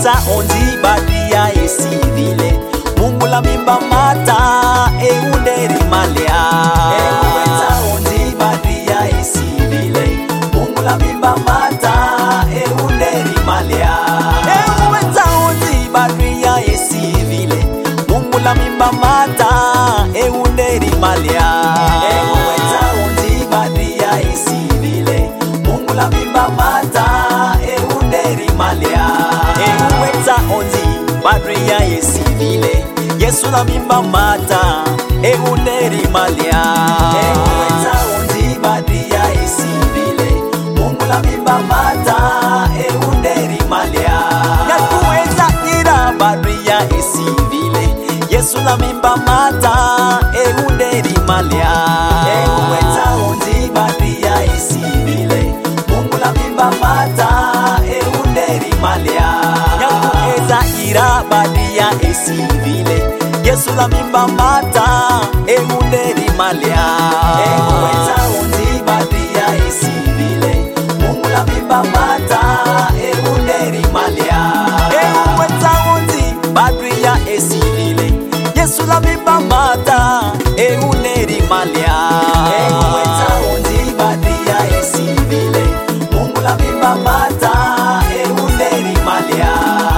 Ehuweza onzi badia esivile Mungu la mimba mata eunderi malea. Ehuweza onzi badia esivile Mungu la mimba mata eunderi malea. Ehuweza onzi badia esivile Mungu la mimba mata eunderi malea. Ehuweza onzi badia esivile Mungu la mimba mata eunderi malea. Ehuweza onzi badia esivile Yesu la mimba mata eunderi malea. Ehuweza onzi badia esivile Mungu la mimba mata eunderi malea. Yakuweza ira badia esivile Yesu la mimba mata eunderi malea. Ehuweza onzi badia esivile Mungu la mimba mata eunderi malea. Yakuweza ira badia esivile Yesu la mimba mata eunderi malea. Ehuweza onzi badia esivile Mungu la mimba mata eunderi malea. Ehuweza onzi badia esivile Yesu la mimba mata eunderi malea. Ehuweza onzi badia esivile Mungu la mimba mata eunderi malea.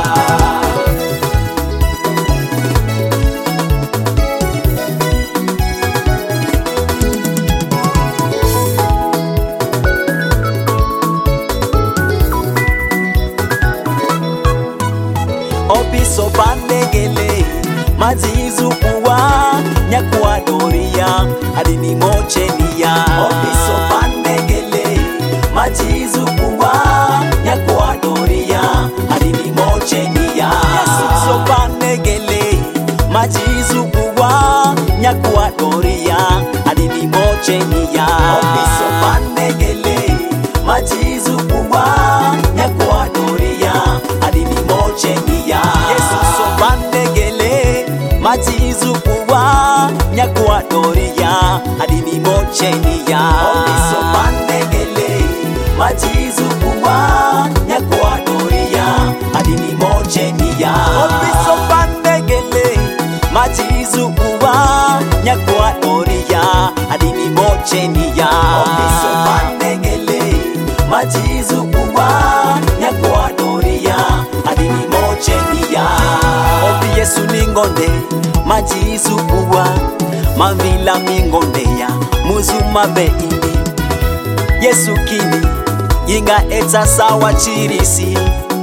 Obiso pandegele mazizu uwa nyakuwa doria adini mochenia. Obiso pandegele mazizu uwa nyakuwa doria adini mochenia. Yesu so pandegele mazizu uwa nyakuwa doria adini mochenia. Obiso pandegele mazizu uwa nyakuwa doria adini mochenia. Yesu so pandegele mazizu uwa nyakuwa doria adini mochenia. Obiso pandegele mazizu uwa nyakuwa doria adini mochenia. Obiso pandegele mazizu uwa nyakuwa doria adini mochenia. Obiso pandegele mazizu uwa nyakuwa doria adini mochenia. Obi Yesu ningonde mazizu uwa mavila mingondeya muzuma beindi. Yesu kini yinga etsa sawa chirisi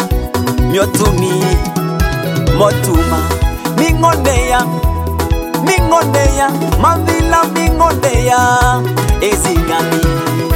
myotumi motuma mingondeya mingondeya mavila mingondeya ezingami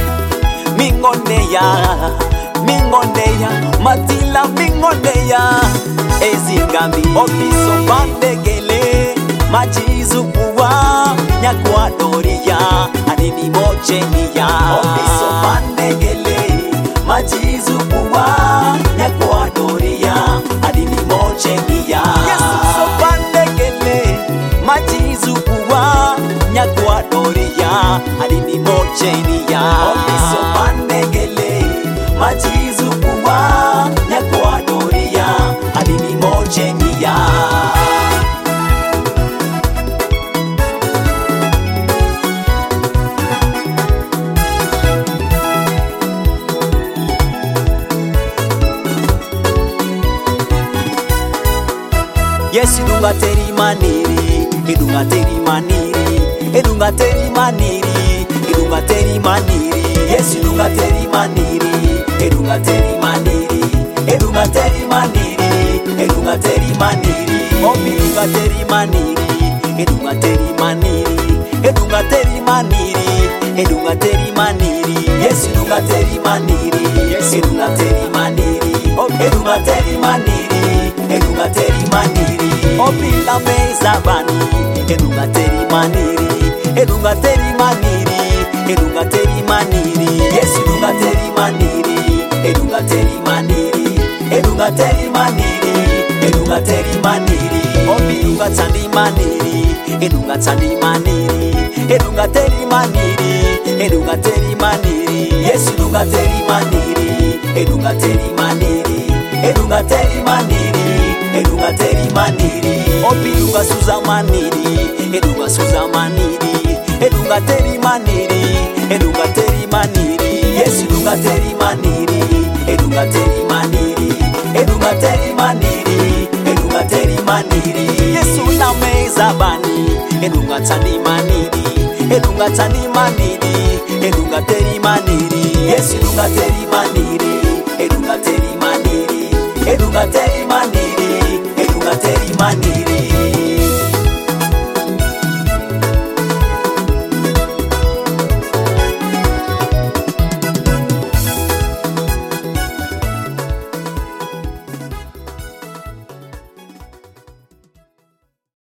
mingondeya mingondeya matila mingondeya ezingami. Obiso pandegele mazizu uwa nyakuwa doria adini mochenia. Obiso pandegele mazizu uwa nyakuwa doria adini mochenia. Yesu so pandegele mazizu uwa nyakuwa doria adini mochenia. Obiso pandegele mazizu uwa nyakuwa doria adini mochenia. Yesu dunga teri maniri edunga teri maniri edunga teri maniri edunga teri maniri. Yesu dunga teri maniri edunga teri maniri edunga teri maniri edunga teri maniri. Obi dunga teri maniri edunga teri maniri edunga teri maniri edunga teri maniri. Yesu dunga teri maniri edunga teri maniri edunga teri maniri edunga teri maniri. Obi la meza bani edunga teri maniri edunga teri maniri edunga teri maniri. Yesu dunga teri maniri edunga teri maniri edunga teri maniri edunga teri maniri. Obi dunga tandi maniri edunga tandi maniri edunga teri maniri edunga teri maniri. Yesu dunga teri maniri edunga teri maniri edunga teri maniri edunga teri maniri. Opidunga suza maniri, edunga suza maniri, edunga teri maniri, edunga teri maniri. Yes, edunga teri maniri, edunga teri maniri, edunga teri maniri, edunga teri maniri. Yesu na meza bani, edunga tani maniri, edunga tani maniri, edunga teri maniri. Yes, edunga teri maniri, edunga teri maniri, edunga teri maniri, edunga teri maniri.